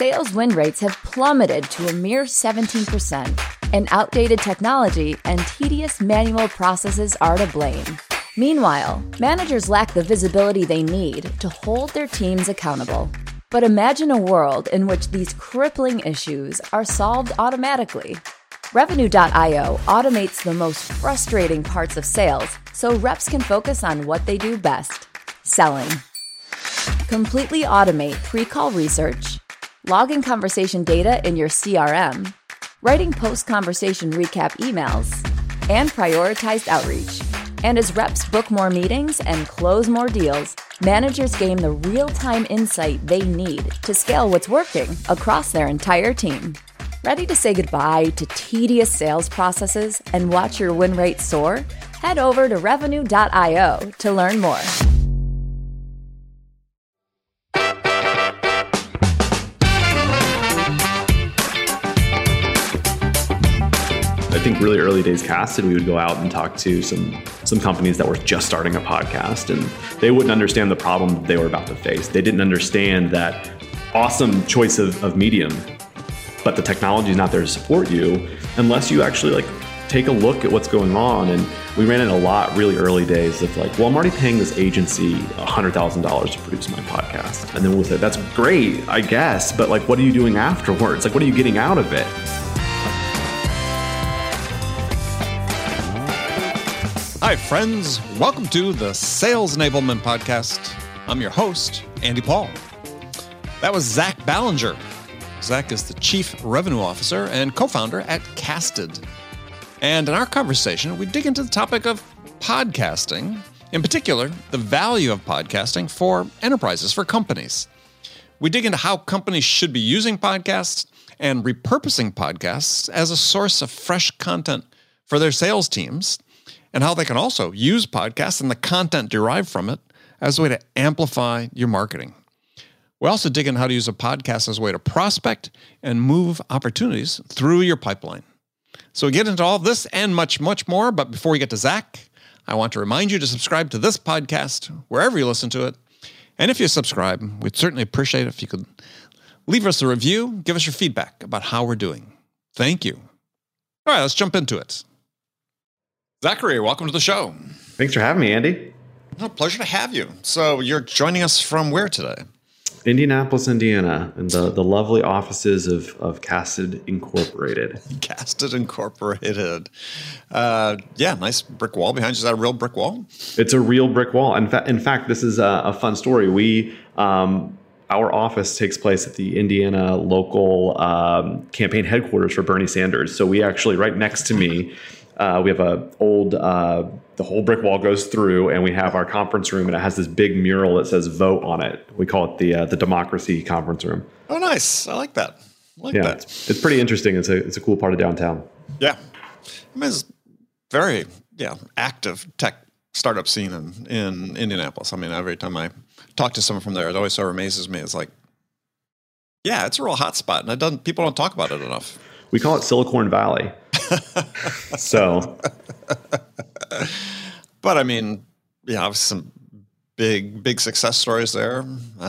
sales win rates have plummeted to a mere 17%, and outdated technology and tedious manual processes are to blame. Meanwhile, managers lack the visibility they need to hold their teams accountable. But imagine a world in which these crippling issues are solved automatically. Revenue.io automates the most frustrating parts of sales so reps can focus on what they do best: selling. Completely automate pre-call research, logging conversation data in your CRM, writing post-conversation recap emails, and prioritized outreach. And as reps book more meetings and close more deals, managers gain the real-time insight they need to scale what's working across their entire team. Ready to say goodbye to tedious sales processes and watch your win rate soar? Head over to Revenue.io to learn more. I think really early days Casted, we would go out and talk to some companies that were just starting a podcast, and they wouldn't understand the problem they were about to face. They didn't understand that awesome choice of medium, but the technology is not there to support you unless you actually take a look at what's going on. And we ran into a lot really early days of well, I'm already paying this agency $100,000 to produce my podcast. And then we'll say, that's great, I guess, but what are you doing afterwards? What are you getting out of it? Hi, friends. Welcome to the Sales Enablement Podcast. I'm your host, Andy Paul. That was Zach Ballinger. Zach is the Chief Revenue Officer and co-founder at Casted. And in our conversation, we dig into the topic of podcasting, in particular, the value of podcasting for enterprises, for companies. We dig into how companies should be using podcasts and repurposing podcasts as a source of fresh content for their sales teams, and how they can also use podcasts and the content derived from it as a way to amplify your marketing. We also dig in how to use a podcast as a way to prospect and move opportunities through your pipeline. So we get into all this and much, much more. But before we get to Zach, I want to remind you to subscribe to this podcast wherever you listen to it. And if you subscribe, we'd certainly appreciate it if you could leave us a review, give us your feedback about how we're doing. Thank you. All right, let's jump into it. Zachary, welcome to the show. Thanks for having me, Andy. Oh, pleasure to have you. So you're joining us from where today? Indianapolis, Indiana, and the lovely offices of Casted Incorporated. Casted Incorporated. Yeah, nice brick wall behind you. Is that a real brick wall? It's a real brick wall. In fact, this is a fun story. Our office takes place at the Indiana local campaign headquarters for Bernie Sanders. So we actually, right next to me, we have the whole brick wall goes through, and we have our conference room, and it has this big mural that says "Vote" on it. We call it the Democracy Conference Room. Oh, nice! I like that. It's pretty interesting. It's a cool part of downtown. Yeah, I mean, it's very active tech startup scene in Indianapolis. I mean, every time I talk to someone from there, it always so amazes me. It's it's a real hot spot, and people don't talk about it enough. We call it Silicon Valley. So, but I mean, obviously some big success stories there.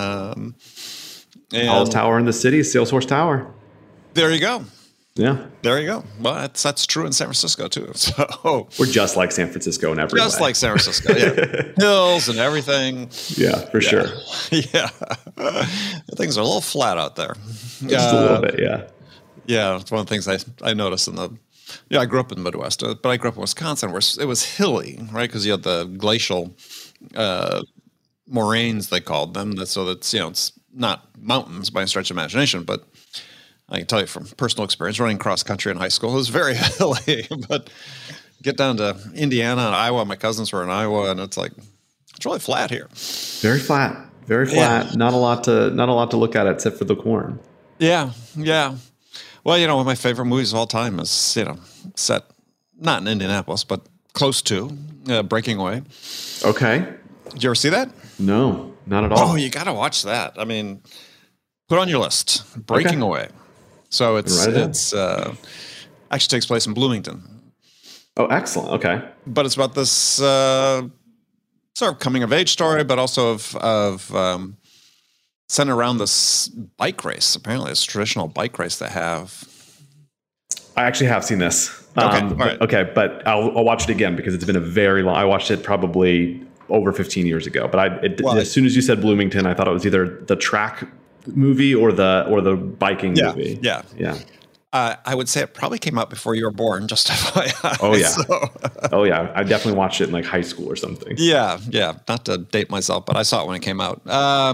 Tallest tower in the city, Salesforce Tower. There you go. Yeah, there you go. Well, that's true in San Francisco too. So we're just like San Francisco in every way. Just like San Francisco, yeah. Hills and everything. Yeah, for sure. Yeah, things are a little flat out there. Just a little bit, yeah. Yeah, it's one of the things I noticed I grew up in the Midwest, but I grew up in Wisconsin where it was hilly, right? Because you had the glacial moraines, they called them. So that's, it's not mountains by a stretch of imagination, but I can tell you from personal experience running cross country in high school, it was very hilly. But get down to Indiana and Iowa, my cousins were in Iowa, and it's really flat here. Very flat. Yeah. Not a lot to look at except for the corn. Yeah. Well, one of my favorite movies of all time is, set not in Indianapolis, but close to Breaking Away. Okay. Did you ever see that? No, not at all. Oh, you got to watch that. I mean, put on your list, Breaking Away. So it's actually takes place in Bloomington. Oh, excellent. Okay. But it's about this sort of coming of age story, but also of centered around this bike race. Apparently, it's a traditional bike race they have. I actually have seen this. Okay, all right. Okay, but I'll watch it again because it's been a very long. I watched it probably over 15 years ago. But as soon as you said Bloomington, I thought it was either the track movie or the biking movie. Yeah. I would say it probably came out before you were born, just FYI. Oh, yeah. Oh, yeah. I definitely watched it in like high school or something. Yeah. Not to date myself, but I saw it when it came out.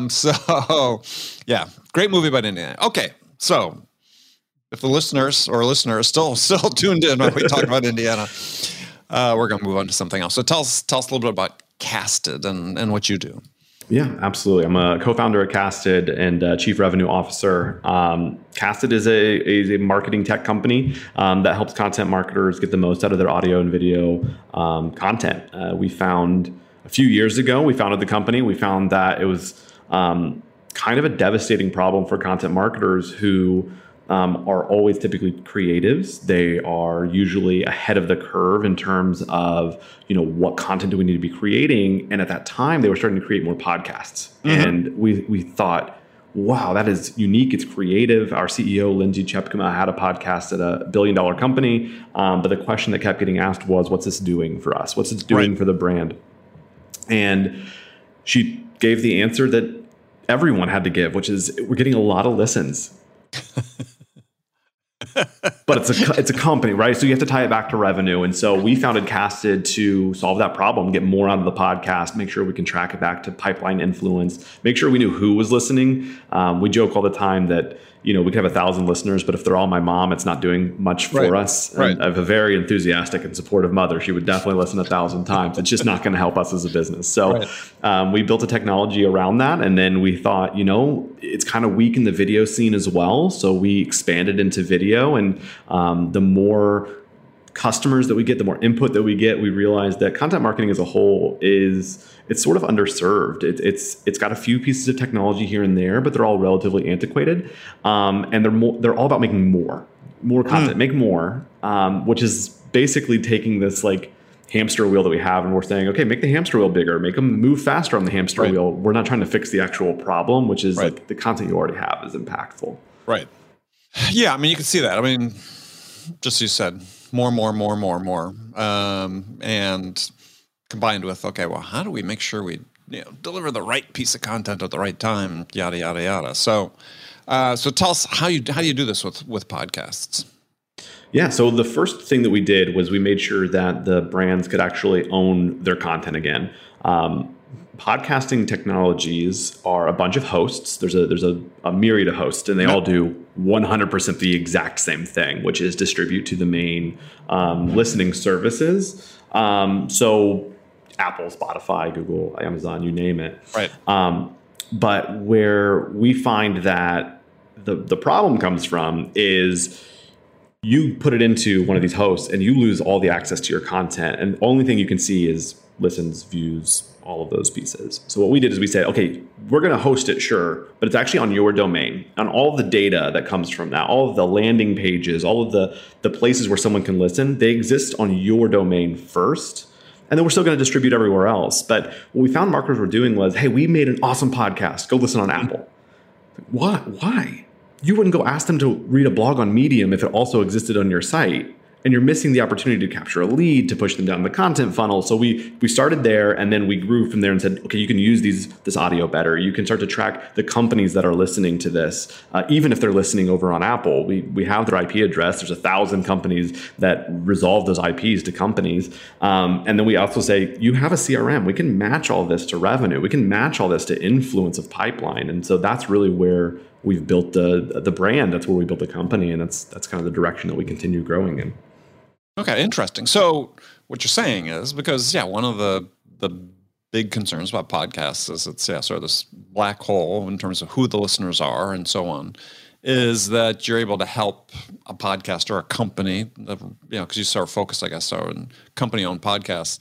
Great movie by Indiana. Okay, so if the listeners are still tuned in when we talk about Indiana, we're going to move on to something else. So tell us a little bit about Casted and what you do. Yeah, absolutely. I'm a co-founder at Casted and chief revenue officer. Casted is a marketing tech company that helps content marketers get the most out of their audio and video content. We found a few years ago, we founded the company. We found that it was kind of a devastating problem for content marketers who are always typically creatives. They are usually ahead of the curve in terms of, what content do we need to be creating? And at that time, they were starting to create more podcasts. Mm-hmm. And we thought, wow, that is unique. It's creative. Our CEO, Lindsay Chepkema, had a podcast at a billion-dollar company. But the question that kept getting asked was, what's this doing for us? What's this doing for the brand? And she gave the answer that everyone had to give, which is we're getting a lot of listens. But it's a company, right? So you have to tie it back to revenue. And so we founded Casted to solve that problem, get more out of the podcast, make sure we can track it back to pipeline influence, make sure we knew who was listening. We joke all the time that, we could have 1,000 listeners, but if they're all my mom, it's not doing much for us. Right. I have a very enthusiastic and supportive mother. She would definitely listen 1,000 times. It's just not going to help us as a business. So we built a technology around that. And then we thought, it's kind of weak in the video scene as well. So we expanded into video, and the more customers that we get, the more input that we get, we realize that content marketing as a whole it's sort of underserved. It's got a few pieces of technology here and there, but they're all relatively antiquated. And they're all about making more content, make more, which is basically taking this like hamster wheel that we have, and we're saying, okay, make the hamster wheel bigger, make them move faster on the hamster wheel. We're not trying to fix the actual problem, which is like the content you already have is impactful. Right. Yeah, I mean, you can see that. I mean, just as you said, more, and combined with, okay, well, how do we make sure we deliver the right piece of content at the right time, yada, yada, yada. So tell us how you do this with podcasts. Yeah, so the first thing that we did was we made sure that the brands could actually own their content again. Podcasting technologies are a bunch of hosts. There's a myriad of hosts, and they all do 100% the exact same thing, which is distribute to the main listening services. So Apple, Spotify, Google, Amazon, you name it. Right. But where we find that the problem comes from is you put it into one of these hosts and you lose all the access to your content. And the only thing you can see is listens, views, all of those pieces. So what we did is we said, okay, we're going to host it, sure, but it's actually on your domain. And all of the data that comes from that, all of the landing pages, all of the places where someone can listen, they exist on your domain first. And then we're still going to distribute everywhere else. But what we found marketers were doing was, hey, we made an awesome podcast. Go listen on Apple. Why? You wouldn't go ask them to read a blog on Medium if it also existed on your site. And you're missing the opportunity to capture a lead, to push them down the content funnel. So we started there, and then we grew from there and said, okay, you can use this audio better. You can start to track the companies that are listening to this, even if they're listening over on Apple. We have their IP address. There's 1,000 companies that resolve those IPs to companies. And then we also say, you have a CRM. We can match all this to revenue. We can match all this to influence of pipeline. And so that's really where we've built the brand. That's where we built the company. And that's kind of the direction that we continue growing in. Okay, interesting. So what you're saying is, because one of the big concerns about podcasts is it's sort of this black hole in terms of who the listeners are and so on, is that you're able to help a podcast or a company, because you sort of focus, I guess, on company-owned podcasts,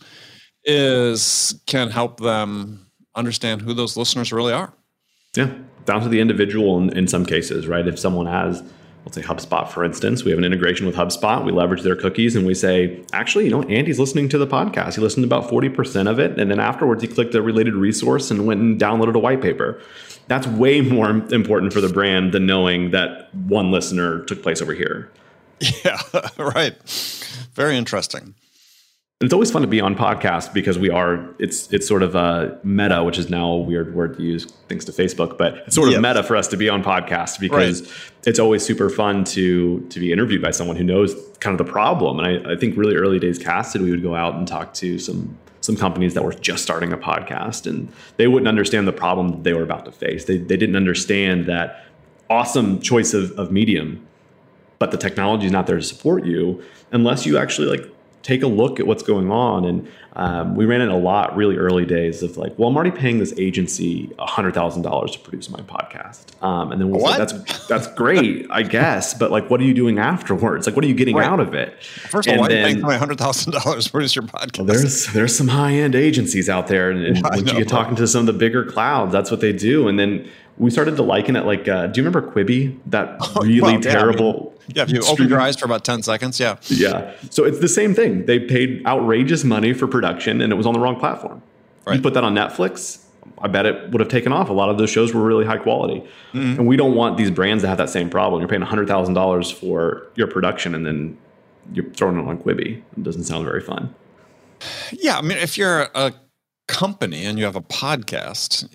can help them understand who those listeners really are. Yeah, down to the individual in some cases, right? If someone has let's say HubSpot, for instance. We have an integration with HubSpot. We leverage their cookies and we say, actually, Andy's listening to the podcast. He listened to about 40% of it. And then afterwards, he clicked a related resource and went and downloaded a white paper. That's way more important for the brand than knowing that one listener took place over here. Yeah, right. Very interesting. It's always fun to be on podcast because it's sort of a meta, which is now a weird word to use thanks to Facebook, but it's sort of meta for us to be on podcast because it's always super fun to be interviewed by someone who knows kind of the problem. And I think really early days Casted, we would go out and talk to some companies that were just starting a podcast and they wouldn't understand the problem that they were about to face. They didn't understand that awesome choice of medium, but the technology is not there to support you unless you actually take a look at what's going on. And we ran into a lot really early days of I'm already paying this agency $100,000 to produce my podcast. And then we'll say, that's great, I guess. But what are you doing afterwards? What are you getting out of it? First of all, why are you paying my $100,000 to produce your podcast? Well, there's some high-end agencies out there. And once you get talking to some of the bigger clouds, that's what they do. And then we started to liken it do you remember Quibi? That really terrible... Yeah, if you open your eyes for about 10 seconds, yeah. Yeah. So it's the same thing. They paid outrageous money for production and it was on the wrong platform. Right. You put that on Netflix, I bet it would have taken off. A lot of those shows were really high quality. Mm-hmm. And we don't want these brands to have that same problem. You're paying $100,000 for your production and then you're throwing it on Quibi. It doesn't sound very fun. Yeah. I mean, if you're a company and you have a podcast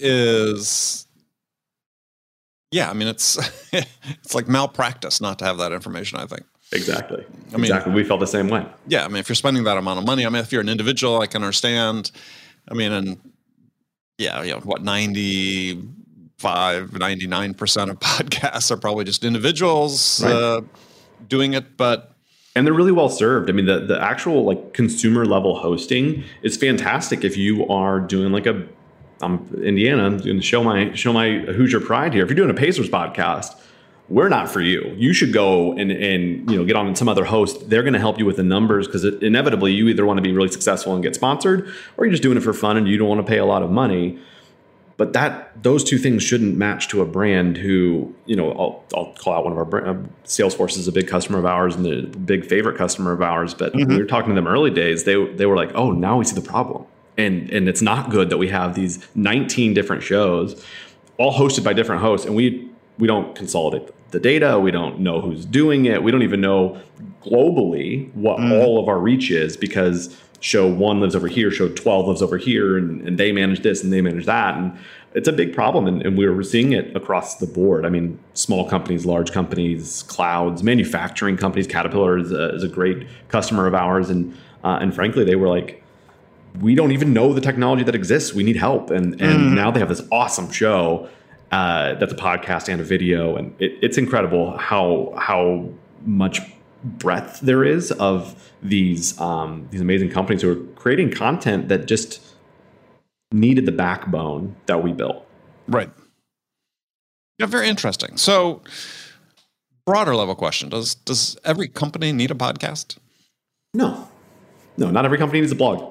it's like malpractice not to have that information, I think. Exactly. We felt the same way. Yeah. I mean, if you're spending that amount of money, if you're an individual, I can understand. 99% of podcasts are probably just individuals doing it, and they're really well served. I mean, the actual consumer level hosting is fantastic if you are doing I'm Indiana. I'm doing show my Hoosier pride here. If you're doing a Pacers podcast, we're not for you. You should go and get on some other host. They're going to help you with the numbers because inevitably you either want to be really successful and get sponsored, or you're just doing it for fun and you don't want to pay a lot of money. But those two things shouldn't match to a brand who I'll call out one of our Salesforce is a big customer of ours and a big favorite customer of ours. But when we were talking to them early days, they were like, oh, now we see the problem. And it's not good that we have these 19 different shows all hosted by different hosts. And we don't consolidate the data. We don't know who's doing it. We don't even know globally what all of our reach is because show 1 lives over here, show 12 lives over here, and they manage this and they manage that. And it's a big problem. And we're seeing it across the board. I mean, small companies, large companies, clouds, manufacturing companies. Caterpillar is a great customer of ours. And frankly, they were like, we don't even know the technology that exists. We need help. And now they have this awesome show that's a podcast and a video. And it's incredible how much breadth there is of these amazing companies who are creating content that just needed the backbone that we built. Right. Yeah, very interesting. So broader level question. Does every company need a podcast? No, not every company needs a blog.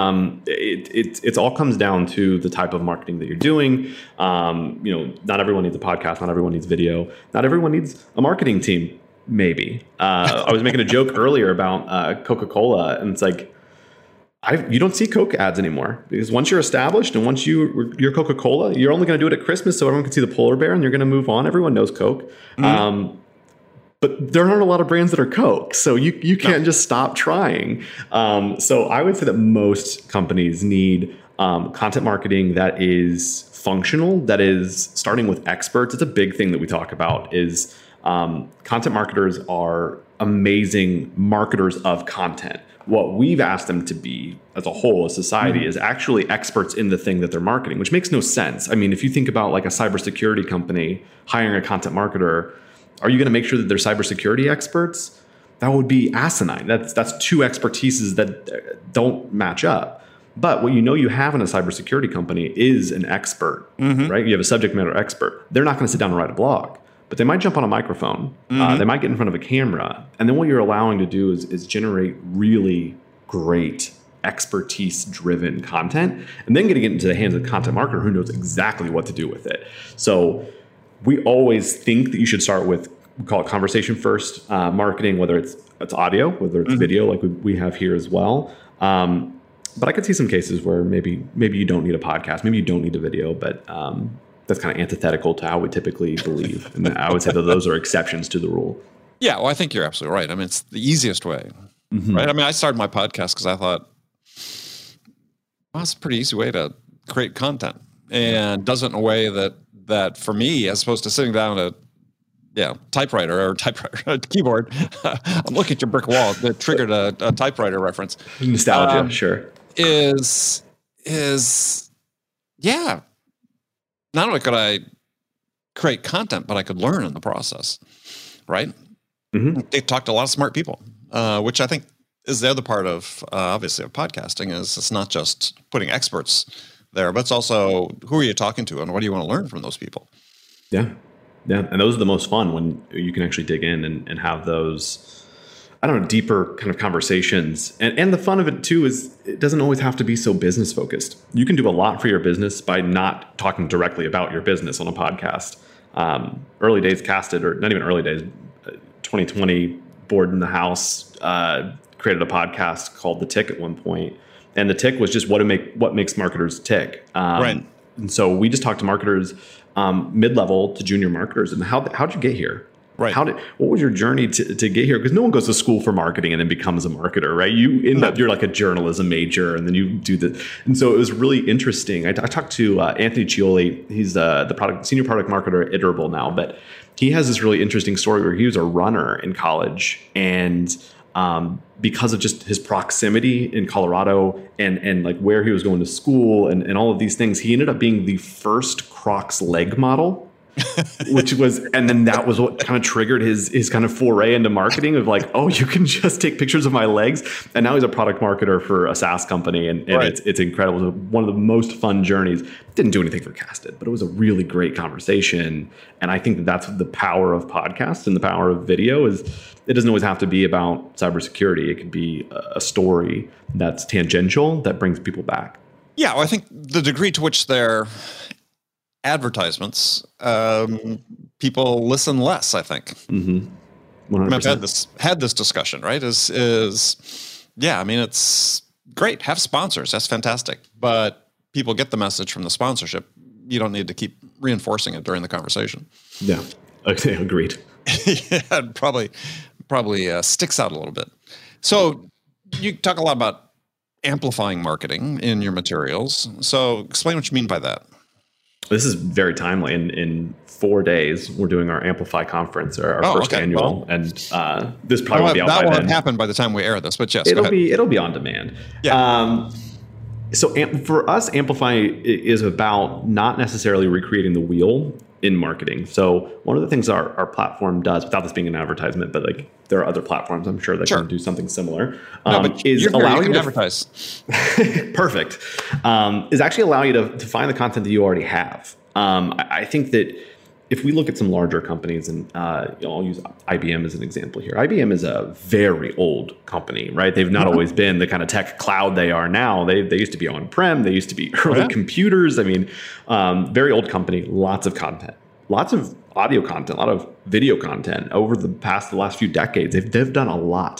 It all comes down to the type of marketing that you're doing. Not everyone needs a podcast. Not everyone needs video. Not everyone needs a marketing team. Maybe. I was making a joke earlier about Coca-Cola, and it's you don't see Coke ads anymore because once you're established and once you're Coca-Cola, you're only going to do it at Christmas so everyone can see the polar bear and you're going to move on. Everyone knows Coke. But there aren't a lot of brands that are Coke, so you can't just stop trying. So I would say that most companies need content marketing that is functional, that is starting with experts. It's a big thing that we talk about is content marketers are amazing marketers of content. What we've asked them to be as a whole, as society, is actually experts in the thing that they're marketing, which makes no sense. I mean, if you think about a cybersecurity company hiring a content marketer, are you going to make sure that they're cybersecurity experts? That would be asinine. That's two expertises that don't match up. But what you have in a cybersecurity company is an expert, right? You have a subject matter expert. They're not going to sit down and write a blog, but they might jump on a microphone. They might get in front of a camera. And then what you're allowing to do is generate really great expertise-driven content and then getting it into the hands of the content marketer who knows exactly what to do with it. So we always think that you should start with we call it conversation first marketing, whether it's audio, whether it's video, like we have here as well. But I could see some cases where maybe you don't need a podcast, maybe you don't need a video, but that's kind of antithetical to how we typically believe. And I would say that those are exceptions to the rule. Yeah, well, I think you're absolutely right. I mean, it's the easiest way, right? I mean, I started my podcast because I thought, well, it's a pretty easy way to create content, and does it in a way that for me, as opposed to sitting down at typewriter, keyboard. I'm looking at your brick wall that triggered a typewriter reference. Nostalgia, sure. Is not only could I create content, but I could learn in the process, right? They talked to a lot of smart people, which I think is the other part of, obviously, of podcasting, is it's not just putting experts there, but it's also who are you talking to and what do you want to learn from those people? Yeah. Yeah. And those are the most fun when you can actually dig in and have those, I don't know, deeper kind of conversations. And the fun of it too is it doesn't always have to be so business focused. You can do a lot for your business by not talking directly about your business on a podcast. Early days casted, or not even early days, 2020 board in the house, created a podcast called The Tick at one point. And The Tick was just what makes marketers tick. Right. And so we just talked to marketers, mid-level to junior marketers, and how'd you get here? Right. What was your journey to get here? Because no one goes to school for marketing and then becomes a marketer, right? You end up, you're like a journalism major, and then you do the. And so it was really interesting. I talked to Anthony Cioli. He's the senior product marketer at Iterable now, but he has this really interesting story where he was a runner in college, and because of just his proximity in Colorado and like where he was going to school and all of these things, he ended up being the first Crocs leg model, and then that was what kind of triggered his kind of foray into marketing of like, oh, you can just take pictures of my legs. And now he's a product marketer for a SaaS company. And right. It's incredible. It was one of the most fun journeys. Didn't do anything for Casted, but it was a really great conversation. And I think that's the power of podcasts and the power of video is it doesn't always have to be about cybersecurity. It could be a story that's tangential that brings people back. Yeah, well, I think the degree to which they're advertisements, people listen less, I think. 100%. I mean, I've had this discussion, right? I mean, it's great. Have sponsors. That's fantastic. But people get the message from the sponsorship. You don't need to keep reinforcing it during the conversation. Yeah. Okay, agreed. Yeah, it probably sticks out a little bit. So you talk a lot about amplifying marketing in your materials. So explain what you mean by that. This is very timely. In 4 days, we're doing our Amplify conference, our first annual, and this probably won't be out by then. That won't happen by the time we air this, but yes, it'll be on demand. Yeah. So for us, Amplify is about not necessarily recreating the wheel in marketing. So one of the things our platform does, without this being an advertisement, but like there are other platforms I'm sure that can do something similar, is allow you to advertise. Perfect. Is actually allow you to find the content that you already have. I think that if we look at some larger companies, and I'll use IBM as an example here. IBM is a very old company, right? They've not always been the kind of tech cloud they are now. They used to be on-prem. They used to be early computers. I mean, very old company, lots of content, lots of audio content, a lot of video content over the last few decades. They've done a lot.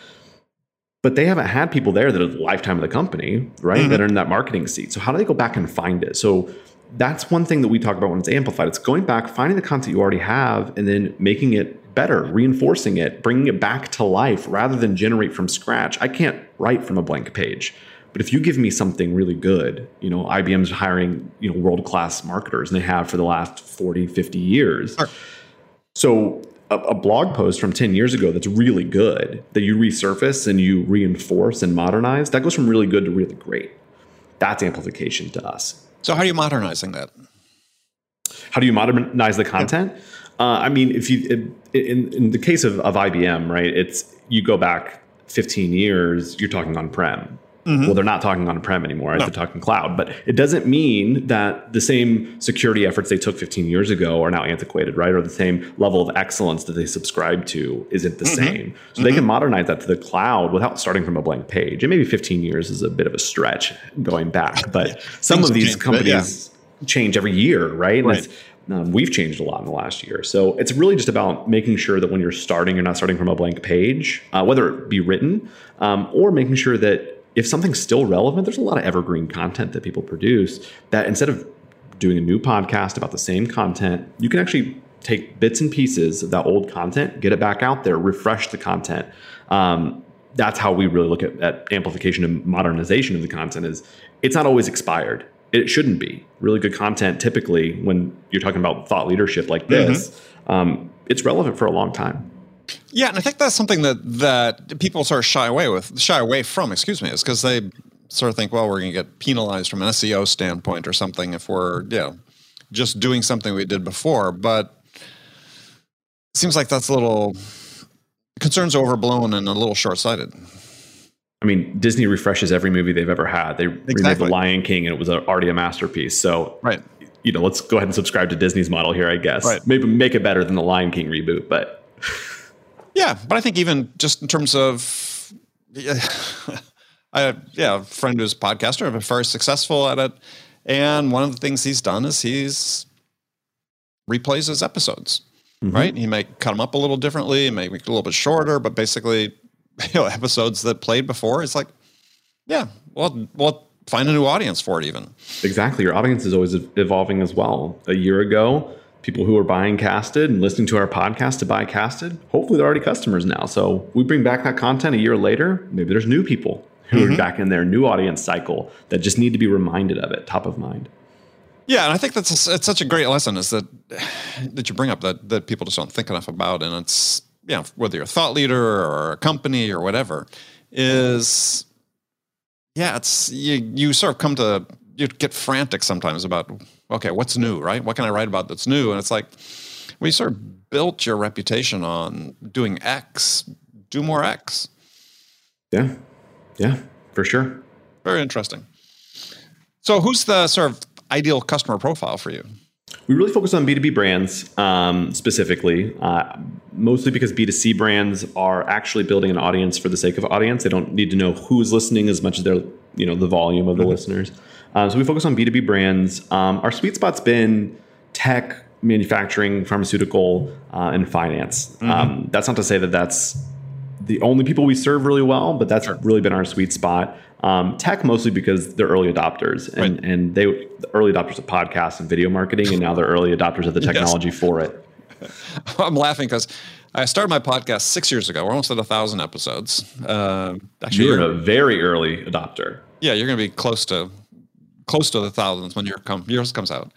But they haven't had people there that are the lifetime of the company, right? That are in that marketing seat. So how do they go back and find it? So that's one thing that we talk about when it's amplified. It's going back, finding the content you already have, and then making it better, reinforcing it, bringing it back to life rather than generate from scratch. I can't write from a blank page. But if you give me something really good, IBM's hiring, world-class marketers, and they have for the last 40, 50 years. Sure. So a blog post from 10 years ago that's really good, that you resurface and you reinforce and modernize, that goes from really good to really great. That's amplification to us. So how are you modernizing that? How do you modernize the content? I mean, if you in the case of IBM, right? It's you go back 15 years, you're talking on-prem. Well, they're not talking on-prem anymore. They're talking cloud. But it doesn't mean that the same security efforts they took 15 years ago are now antiquated, right? Or the same level of excellence that they subscribe to isn't the same. So they can modernize that to the cloud without starting from a blank page. And maybe 15 years is a bit of a stretch going back. But some of these companies change every year, right? We've changed a lot in the last year. So it's really just about making sure that when you're starting, you're not starting from a blank page, whether it be written or making sure that if something's still relevant, there's a lot of evergreen content that people produce that instead of doing a new podcast about the same content, you can actually take bits and pieces of that old content, get it back out there, refresh the content. That's how we really look at amplification and modernization of the content. Is it's not always expired. It shouldn't be. Really good content, typically, when you're talking about thought leadership like this, it's relevant for a long time. Yeah, and I think that's something that people sort of shy away from, is because they sort of think, well, we're going to get penalized from an SEO standpoint or something if we're just doing something we did before. But it seems like that's a little concerns overblown and a little short-sighted. I mean, Disney refreshes every movie they've ever had. They remade The Lion King, and it was already a masterpiece. So, let's go ahead and subscribe to Disney's model here, I guess. Right. Maybe make it better than the Lion King reboot, but yeah. But I think even just in terms of, a friend who's a podcaster, but very successful at it, and one of the things he's done is he's replays his episodes. Right? He may cut them up a little differently, may make it a little bit shorter, but basically, episodes that played before, it's like, we'll find a new audience for it even. Exactly. Your audience is always evolving as well. A year ago, people who were buying Casted and listening to our podcast to buy Casted, hopefully they're already customers now. So we bring back that content a year later, maybe there's new people who are back in their new audience cycle that just need to be reminded of it, top of mind. Yeah, and I think it's such a great lesson is that you bring up that people just don't think enough about, and it's whether you're a thought leader or a company or whatever, it's you sort of you get frantic sometimes about what's new, right? What can I write about that's new? And it's like we sort of built your reputation on doing X, do more X. Yeah, for sure. Very interesting. So who's the sort of ideal customer profile for you? We really focus on B2B brands specifically, mostly because B2C brands are actually building an audience for the sake of audience. They don't need to know who's listening as much as they're, the volume of the listeners. So we focus on B2B brands. Our sweet spot's been tech, manufacturing, pharmaceutical, and finance. That's not to say that that's the only people we serve really well, but that's really been our sweet spot. Tech mostly because they're early adopters and they early adopters of podcasts and video marketing, and now they're early adopters of the technology for it. I'm laughing because I started my podcast 6 years ago. We're almost at 1,000 episodes. Actually, you're a very early adopter. Yeah, you're going to be close to the thousands when yours comes out.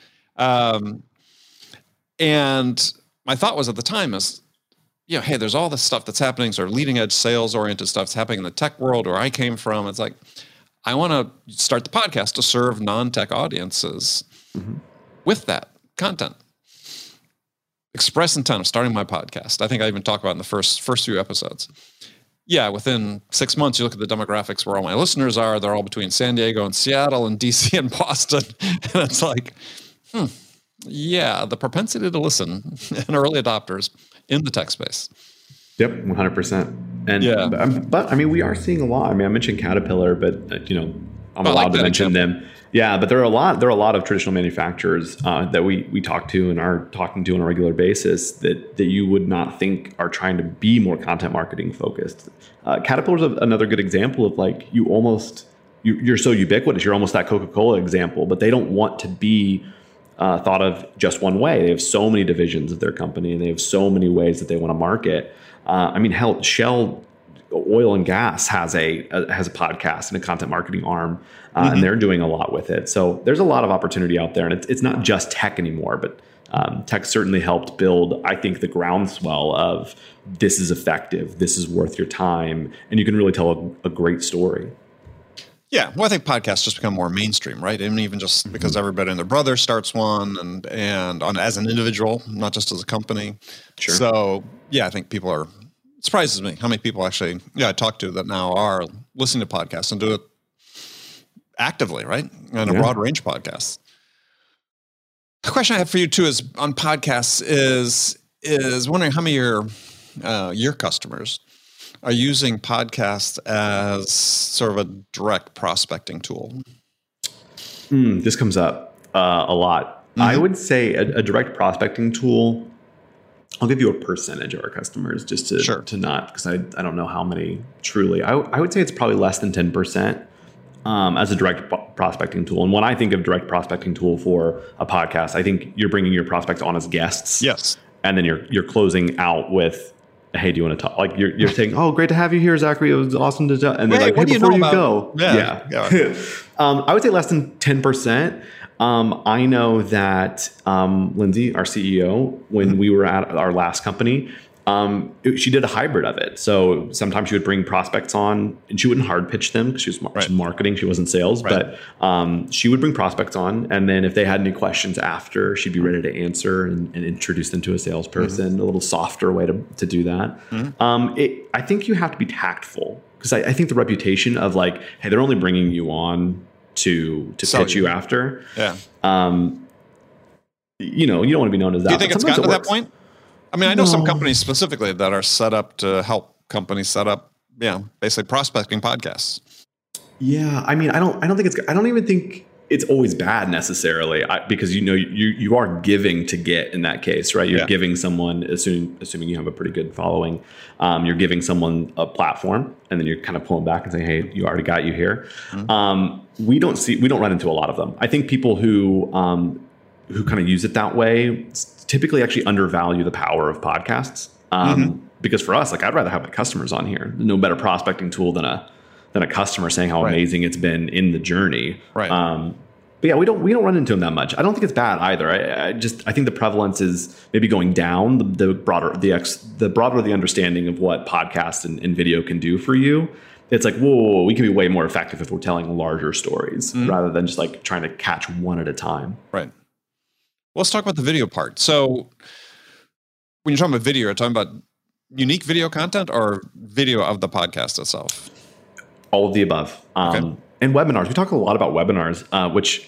And my thought was at the time is, hey, there's all this stuff that's happening, sort of leading edge sales oriented stuff that's happening in the tech world where I came from. It's like, I want to start the podcast to serve non-tech audiences with that content. Express intent of starting my podcast. I think I even talked about in the first few episodes. Yeah, within 6 months, you look at the demographics where all my listeners are. They're all between San Diego and Seattle and DC and Boston. And it's like, the propensity to listen and early adopters in the tech space. Yep, 100%. And but I mean, we are seeing a lot. I mean, I mentioned Caterpillar, but I'm allowed to mention them. Yeah, but there are a lot of traditional manufacturers that we talk to and are talking to on a regular basis that you would not think are trying to be more content marketing focused. Caterpillar is another good example of like you're so ubiquitous. You're almost that Coca-Cola example, but they don't want to be thought of just one way. They have so many divisions of their company, and they have so many ways that they want to market. I mean, hell, Shell Oil and Gas has a podcast and a content marketing arm, and they're doing a lot with it. So there's a lot of opportunity out there, and it's not just tech anymore, but tech certainly helped build, I think, the groundswell of this is effective, this is worth your time, and you can really tell a great story. Yeah, well, I think podcasts just become more mainstream, right? And even just because everybody and their brother starts one, and on as an individual, not just as a company. Sure. So yeah, I think it surprises me how many people actually I talk to that now are listening to podcasts and do it actively, right? And a broad range of podcasts. The question I have for you too is on podcasts is wondering how many of your customers are using podcasts as sort of a direct prospecting tool. This comes up a lot. I would say a direct prospecting tool. I'll give you a percentage of our customers just to not, because I don't know how many truly. I would say it's probably less than 10% as a direct prospecting tool. And when I think of direct prospecting tool for a podcast, I think you're bringing your prospects on as guests. Yes. And then you're closing out with, hey, do you want to talk? Like you're saying, oh, great to have you here, Zachary. It was awesome to talk. And then like, hey, before you go. Yeah. I would say less than 10%. I know that Lindsay, our CEO, when we were at our last company, she did a hybrid of it. So sometimes she would bring prospects on, and she wouldn't hard pitch them because she was marketing, she wasn't sales. Right. But she would bring prospects on, and then if they had any questions after, she'd be ready to answer and introduce them to a salesperson. A little softer way to do that. I think you have to be tactful, because I think the reputation of like, hey, they're only bringing you on to pitch you after. Yeah. You don't want to be known as that. Do you think it's gotten to that point? I mean, I know some companies specifically that are set up to help companies set up, basically prospecting podcasts. Yeah. I mean, I don't even think it's always bad necessarily, because you are giving to get in that case, right? You're giving someone, assuming you have a pretty good following, you're giving someone a platform, and then you're kind of pulling back and saying, hey, you already got you here. We don't run into a lot of them. I think people who kind of use it that way typically actually undervalue the power of podcasts. Because for us, like, I'd rather have my customers on here. No better prospecting tool than a customer saying how amazing it's been in the journey. Right. But yeah, we don't run into them that much. I don't think it's bad either. I think the prevalence is maybe going down. The broader the understanding of what podcasts and video can do for you. It's like, whoa, we can be way more effective if we're telling larger stories rather than just like trying to catch one at a time. Right. Well, let's talk about the video part. So when you're talking about video, you're talking about unique video content or video of the podcast itself? All of the above. Okay. And webinars. We talk a lot about webinars, which,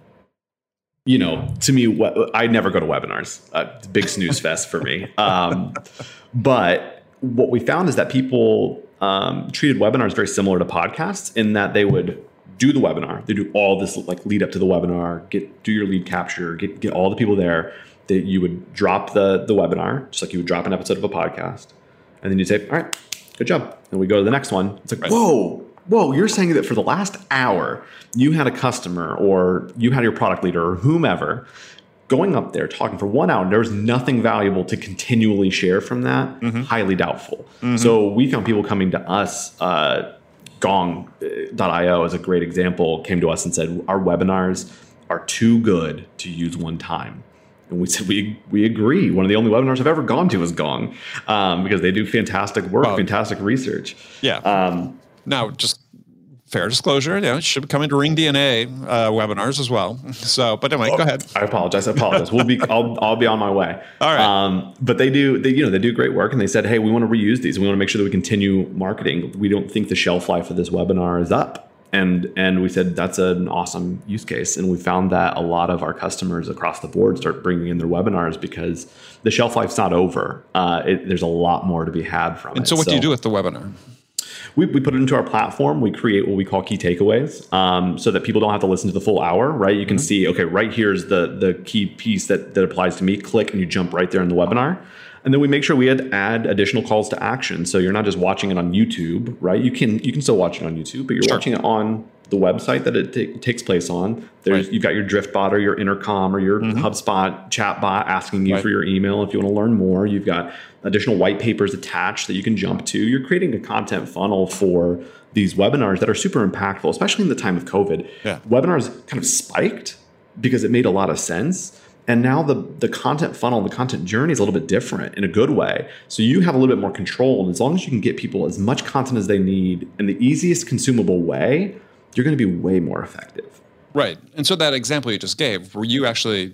to me, I never go to webinars. Big snooze fest for me. But what we found is that people treated webinars very similar to podcasts in that they would do the webinar. They do all this like lead up to the webinar, do your lead capture, get all the people there. That you would drop the webinar, just like you would drop an episode of a podcast. And then you'd say, all right, good job. And we go to the next one. It's like, whoa, you're saying that for the last hour, you had a customer or you had your product leader or whomever going up there talking for 1 hour. There was nothing valuable to continually share from that. Highly doubtful. So we found people coming to us, Gong.io is a great example, came to us and said, our webinars are too good to use one time. And we said, we agree. One of the only webinars I've ever gone to is Gong, because they do fantastic work, fantastic research. Yeah. Now, just fair disclosure, it should be coming to Ring DNA webinars as well. So, but anyway, go ahead. I apologize. I'll be on my way. All right. But they do great work, and they said, hey, we want to reuse these. We want to make sure that we continue marketing. We don't think the shelf life of this webinar is up. And we said, that's an awesome use case. And we found that a lot of our customers across the board start bringing in their webinars because the shelf life's not over. There's a lot more to be had from it. And so what do you do with the webinar? We put it into our platform. We create what we call key takeaways, so that people don't have to listen to the full hour, right? You can see, okay, right here's the key piece that applies to me. Click, and you jump right there in the webinar. And then we make sure we add additional calls to action. So you're not just watching it on YouTube, right? You can still watch it on YouTube, but you're watching it on the website that it takes place on. You've got your Driftbot or your Intercom or your HubSpot chatbot asking you for your email if you want to learn more. You've got additional white papers attached that you can jump to. You're creating a content funnel for these webinars that are super impactful, especially in the time of COVID. Yeah. Webinars kind of spiked because it made a lot of sense. And now the content funnel, the content journey is a little bit different in a good way. So you have a little bit more control. And as long as you can get people as much content as they need in the easiest consumable way, you're going to be way more effective. Right. And so that example you just gave, were you actually,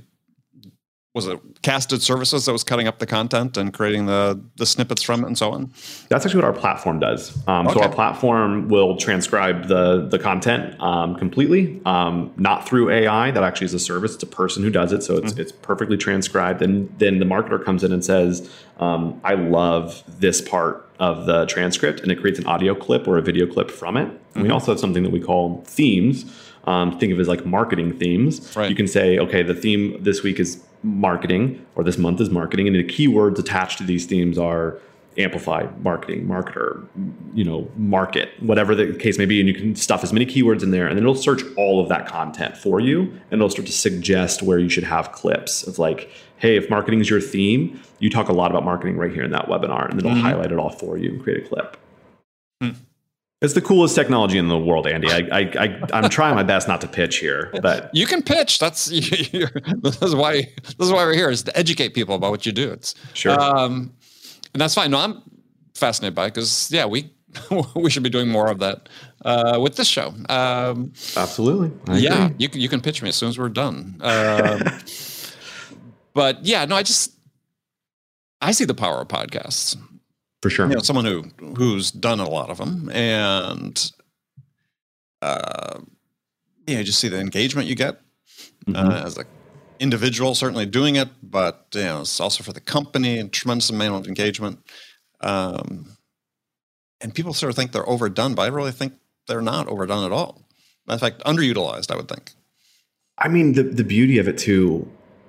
was it Casted Services that was cutting up the content and creating the snippets from it and so on? That's actually what our platform does. So our platform will transcribe the content completely, not through AI. That actually is a service. It's a person who does it. So it's perfectly transcribed. And then the marketer comes in and says, I love this part of the transcript, and it creates an audio clip or a video clip from it. And we also have something that we call themes, think of it as like marketing themes. Right. You can say, okay, the theme this week is marketing, or this month is marketing, and the keywords attached to these themes are amplify, marketing, marketer, market, whatever the case may be. And you can stuff as many keywords in there, and then it'll search all of that content for you, and it'll start to suggest where you should have clips of like, hey, if marketing is your theme, you talk a lot about marketing right here in that webinar, and then it'll highlight it all for you and create a clip. It's the coolest technology in the world, Andy. I'm trying my best not to pitch here, but you can pitch. This is why we're here, is to educate people about what you do. It's sure. And that's fine. No, I'm fascinated by it because, we should be doing more of that with this show. Absolutely. I agree. You can pitch me as soon as we're done. But I see the power of podcasts. For sure. Someone who's done a lot of them, and you just see the engagement you get as an individual, certainly doing it, but it's also for the company, a tremendous amount of engagement. And people sort of think they're overdone, but I really think they're not overdone at all. In fact, underutilized, I would think. I mean, the beauty of it too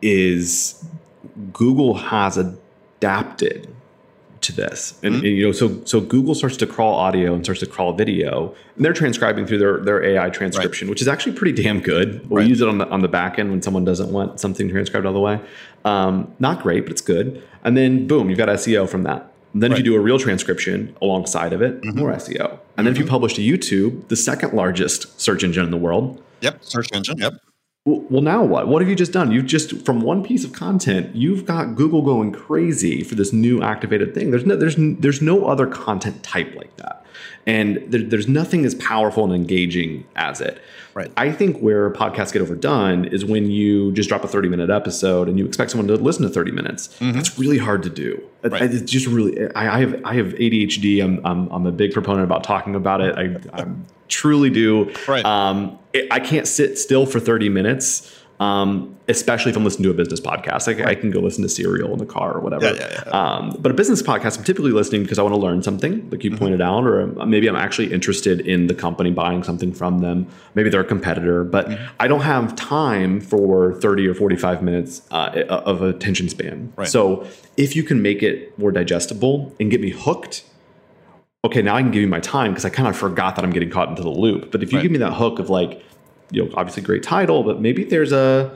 is Google has adapted to this, and so Google starts to crawl audio and starts to crawl video, and they're transcribing through their AI transcription, which is actually pretty damn good. We use it on the back end when someone doesn't want something transcribed all the way. Not great, but it's good. And then boom, you've got SEO from that. And then if you do a real transcription alongside of it, more SEO. And then if you publish to YouTube, the second largest search engine in the world. Search engine. Well, now what? What have you just done? You've just, from one piece of content, you've got Google going crazy for this new activated thing. There's no other content type like that. And there's nothing as powerful and engaging as it. Right. I think where podcasts get overdone is when you just drop a 30-minute episode and you expect someone to listen to 30 minutes. That's really hard to do. Right. It's just really, I have ADHD. I'm a big proponent about talking about it. I truly do. Right. I can't sit still for 30 minutes, especially if I'm listening to a business podcast. I can go listen to Serial in the car or whatever. But a business podcast, I'm typically listening because I want to learn something, like you pointed out, or maybe I'm actually interested in the company, buying something from them. Maybe they're a competitor, but I don't have time for 30 or 45 minutes of attention span. Right. So if you can make it more digestible and get me hooked, okay, now I can give you my time because I kind of forgot that I'm getting caught into the loop. But if you give me that hook of like, obviously great title, but maybe there's a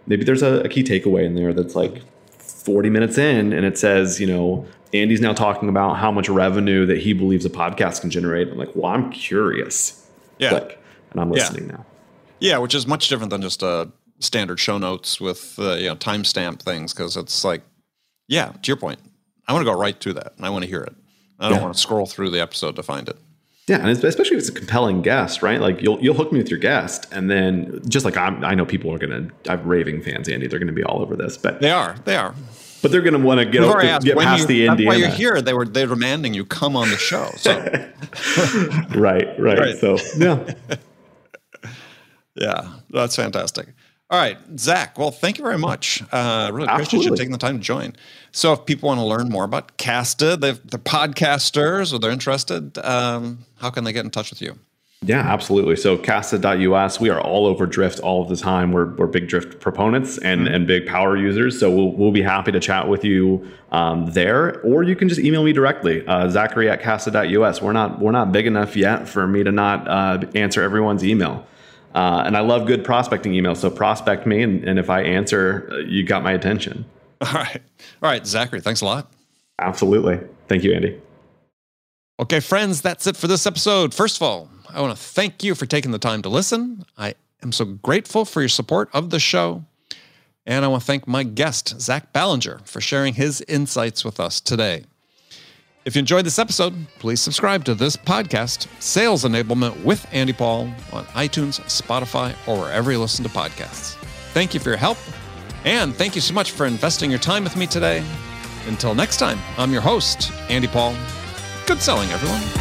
key takeaway in there that's like 40 minutes in, and it says, Andy's now talking about how much revenue that he believes a podcast can generate. I'm like, well, I'm curious. Click, and I'm listening now. Yeah, which is much different than just standard show notes with timestamp things, because it's like, to your point, I want to go right to that, and I want to hear it. I don't want to scroll through the episode to find it. Yeah, and especially if it's a compelling guest, right? Like you'll hook me with your guest, and then just like I know people are gonna. I have raving fans, Andy. They're gonna be all over this, but they are. But they're gonna want to get past the Indiana. That's why you're here. They're demanding you come on the show. So right. So yeah, that's fantastic. All right, Zach. Well, thank you very much. Really appreciate you taking the time to join. So if people want to learn more about Casta, they're podcasters, or they're interested, how can they get in touch with you? Yeah, absolutely. So Casta.us, we are all over Drift all of the time. We're big Drift proponents and big power users. So we'll be happy to chat with you there, or you can just email me directly, Zachary@Casta.us. We're not big enough yet for me to not answer everyone's email. And I love good prospecting emails. So prospect me, and if I answer, you got my attention. All right, Zachary, thanks a lot. Absolutely. Thank you, Andy. Okay, friends, that's it for this episode. First of all, I want to thank you for taking the time to listen. I am so grateful for your support of the show. And I want to thank my guest, Zach Ballinger, for sharing his insights with us today. If you enjoyed this episode, please subscribe to this podcast, Sales Enablement with Andy Paul, on iTunes, Spotify, or wherever you listen to podcasts. Thank you for your help, and thank you so much for investing your time with me today. Until next time, I'm your host, Andy Paul. Good selling, everyone.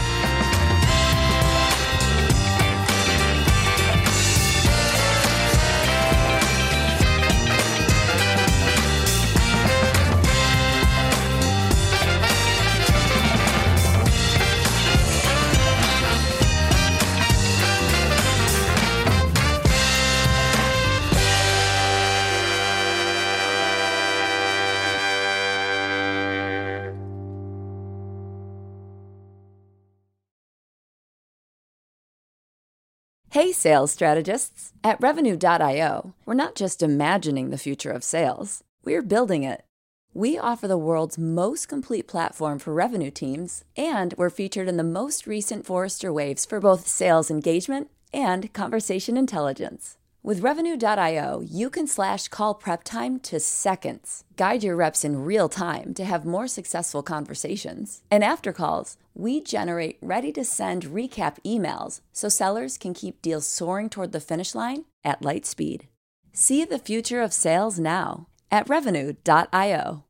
Hey, sales strategists! At Revenue.io, we're not just imagining the future of sales, we're building it. We offer the world's most complete platform for revenue teams, and we're featured in the most recent Forrester Waves for both sales engagement and conversation intelligence. With Revenue.io, you can slash call prep time to seconds, guide your reps in real time to have more successful conversations. And after calls, we generate ready-to-send recap emails so sellers can keep deals soaring toward the finish line at light speed. See the future of sales now at Revenue.io.